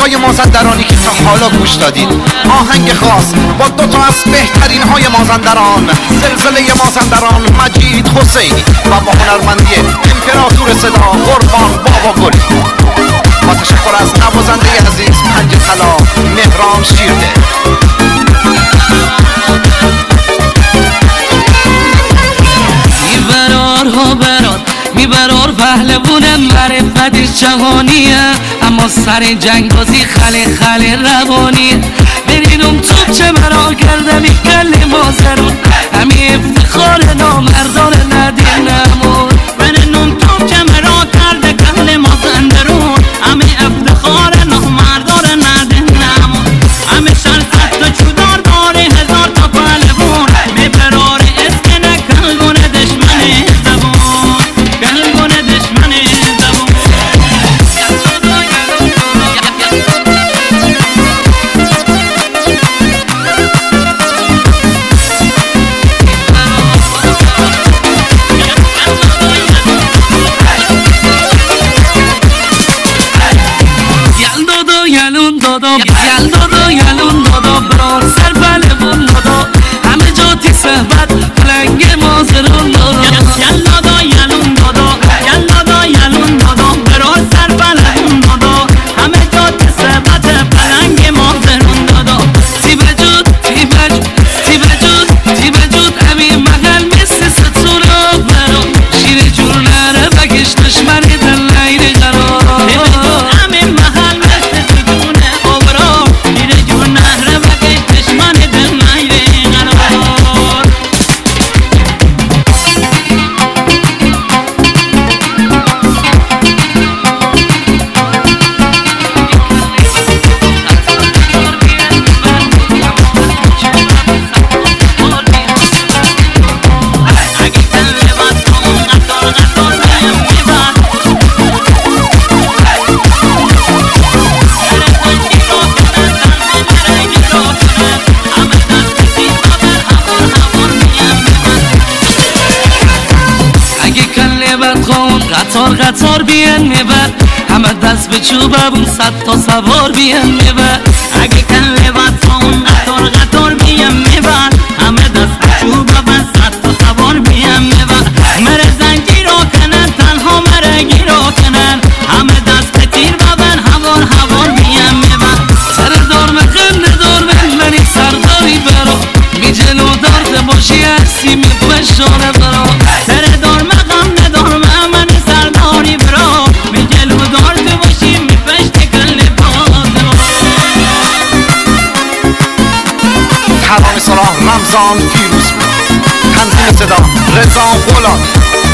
آهنگای مازندرانی که تا حالا گوش دادید. آهنگ خاص با دوتا از بهترین های مازندران، زلزله مازندران مجید حسینی و با هنرمندی امپراتور صدا قربان بابا گلی. با تشکر از نوازنده عزیز پنج طلا مهران شیرده. میبرار پهلوونم معرفتش جهانیه، اما سر جنگ بازی خله روانیه. برینم توب چه مرا کرده میگل مازرون، همی افتخار نامردان ندین نمون. برینم توب چه مرا کرده گل مازندرون، همی افتخار نامردان ندین نمون. همی شرصت و چودار داره هزار تا پهلوون، میبرار اسکنه کلگون دشمنه یلون دادا برار سر پهلوون دادا، همه جا تی صحبت پلنگ مازرون دادا. یلون دادا برار سر پهلوون دادا، همه جا تی صحبت پلنگ مازرون دادا. تی بجود همین مقل مثل ستورا برام، شیر جور نره بگش دشمن دل نیره قرار. قطار بیان میبر، همه دست به چوبمون صد تا سوار بیان میبر. اگه کله بطان قطار بیان میبر، همه دست به چوبمون صد تا سوار بیان میبر. مره زنگی را کنن تنها مره گیرا کنن، همه دست به تیر ببن هوار بیان میبر. سردار من منی سرداری برا، می جلو دارده باشی هستی می فشاره برا. سردار مقام ندار منی سرداری برا، می جلو دارده باشی می فشت کل باز. ترانه سرا رمضان پیروز بود، تنظیم صدا رضا غلامی.